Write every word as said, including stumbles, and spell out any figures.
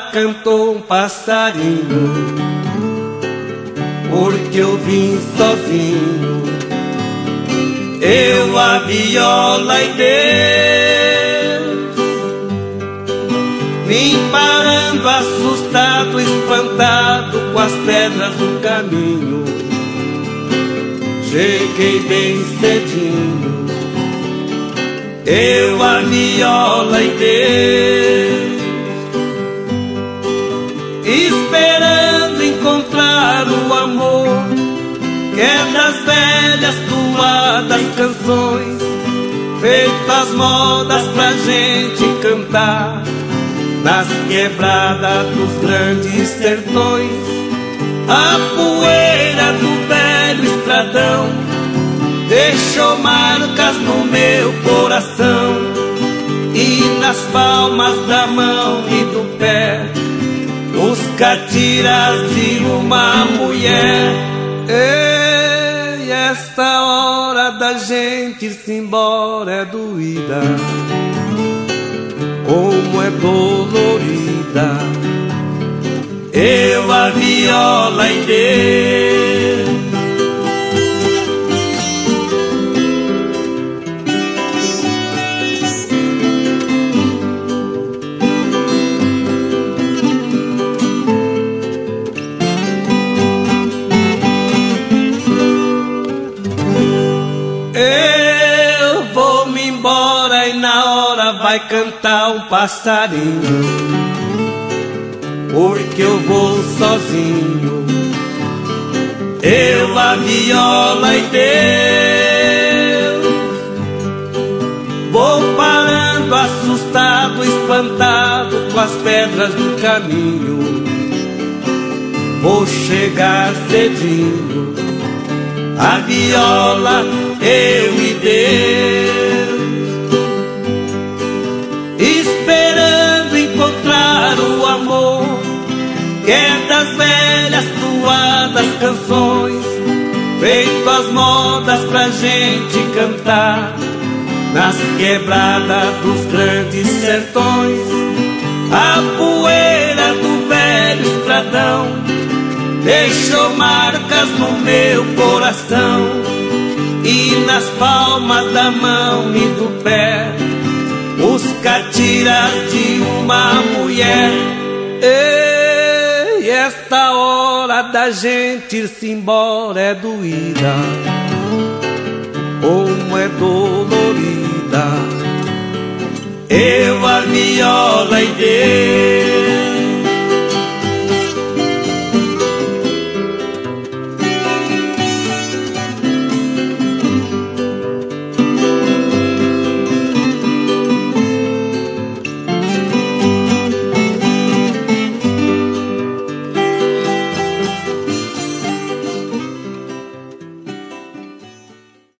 cantou um passarinho, porque eu vim sozinho, eu, a viola e Deus. Vim parando assustado, espantado com as pedras do caminho. Cheguei bem cedinho, eu, a viola e Deus, esperando encontrar o amor que é das velhas toadas canções, feitas modas pra gente cantar nas quebradas dos grandes sertões. A poeira do velho estradão deixou marcas no meu coração, e nas palmas da mão e do pé os catiras de uma mulher. Ei, esta hora da gente ir-se embora é doída, como é dolorida, eu, a viola e Deus. Eu vou-me embora e na hora vai cantar um passarinho, porque eu vou sozinho, eu, a viola e Deus. Vou parando assustado, espantado com as pedras do caminho. Vou chegar cedinho, a viola, eu e Deus, esperando encontrar o amor que é das velhas toadas canções, feito as modas pra gente cantar nas quebradas dos grandes sertões. A poeira do velho estradão deixou marcas no meu coração, e nas palmas da mão e do pé os catiras de uma mulher. Ei, esta hora da gente ir-se embora é doída, como é dolorida, eu, a viola e Deus.